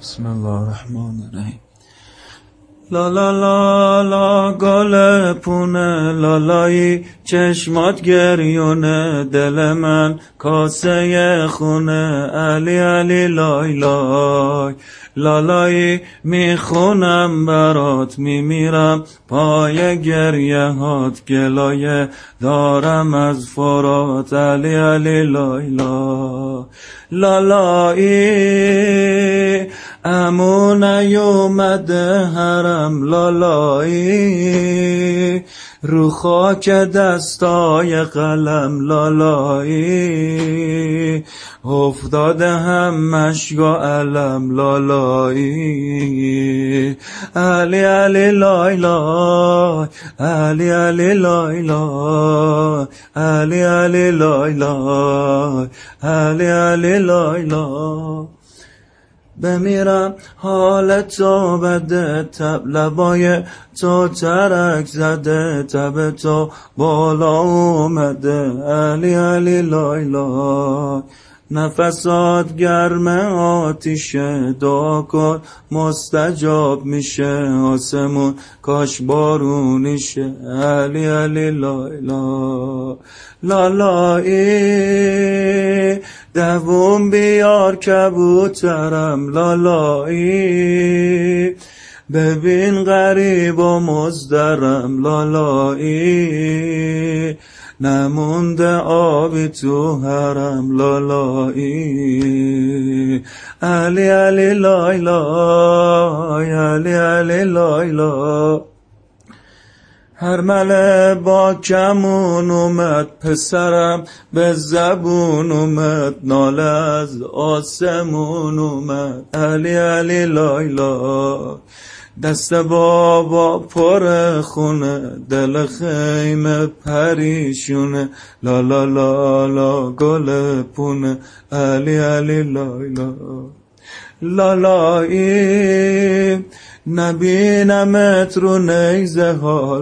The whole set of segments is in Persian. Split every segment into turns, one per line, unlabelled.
بسم الله الرحمن الرحیم. لا لا لا لا گل پونه لالایی چشمات گریونه دل من کاسه خونه علی علی لای لای لالایی میخونم برات میمیرم پای گریه هات گلایه دارم از فرات علی علی لای لای لالایی امو نیومده حرم لالایی رو خاک دستای قلم لالایی افتاده هم مشک و علم لالایی علی علی لای لای علی علی لای لای علی علی لای لای علی علی لای لای بمیرم حال تو بده تب لبای تو ترک زده تب تو بالا اومده علی علی لای لای نفسات گرم آتیشه دعا کن مستجاب میشه آسمون کاش بارونیشه علی علی لای لای لالایی دووم بیار کبوترم لالایی ببین غریب و مزدرم لالایی نمونده آبی تو حرم لالایی علی علی لای لای علی علی لای لای هر مله با کمون اومد پسرم به زبون اومد ناله از آسمون اومد علی علی لای لای دست بابا پر خونه دل خیمه پریشونه لا لا لا لا گل پونه علی علی لای لای لالایی نبینمت رو نیزه ها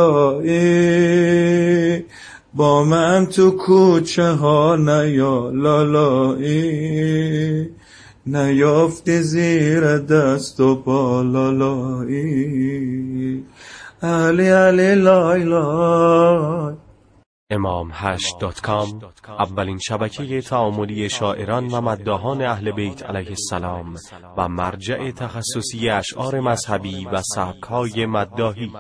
لالایی با من تو کوچه ها نیا لالایی نیافتی زیر دست و پا لالایی علی علی لای لای.
imam8.com اولین شبکه تعاملی شاعران و مداحان اهل بیت علیه السلام و مرجع تخصصی اشعار مذهبی و سبک‌های مداحی